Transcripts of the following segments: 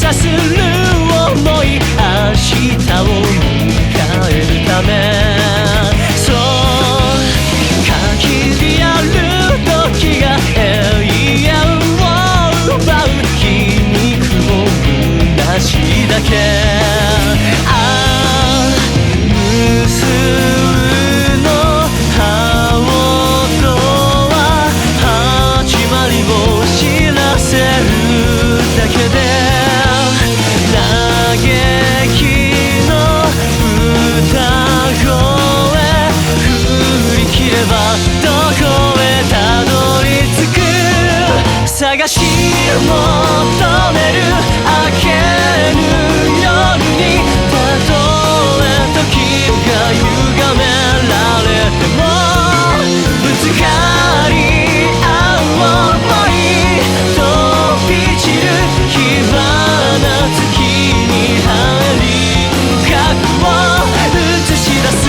さする想い、明日を迎えるため、そう限りある時が永遠を奪う、皮肉を虚しだけ。ああ無数の羽音は始まりを知らせるだけで、嘆きの歌声振り切ればどこへたどり着く、探し求める明けぬ夜に、たとえ時が歪められてもぶつかり合う想い、飛び散る火花、月に入り核を映し出す。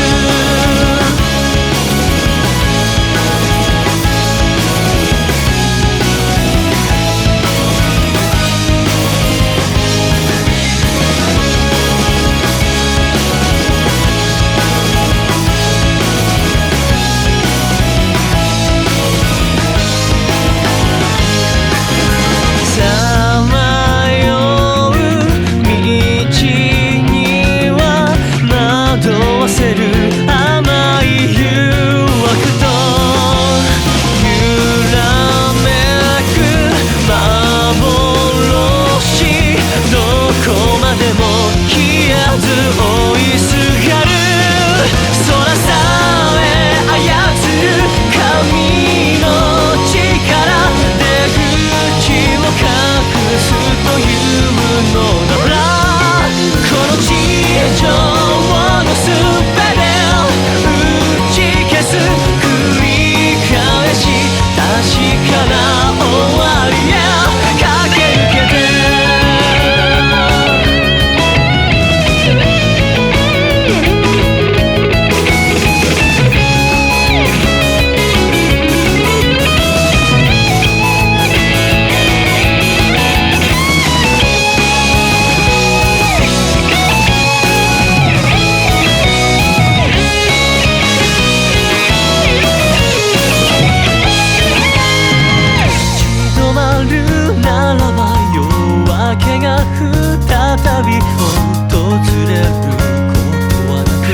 再び訪れることはなく、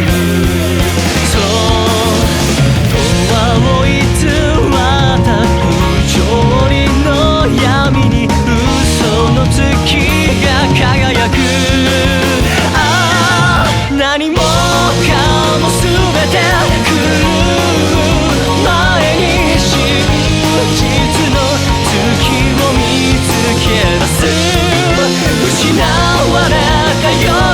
そう永遠を偽った不条理の闇に嘘の月が輝く。ああ何もかも全て狂う前に真実の月を見つけ出す。失われた夜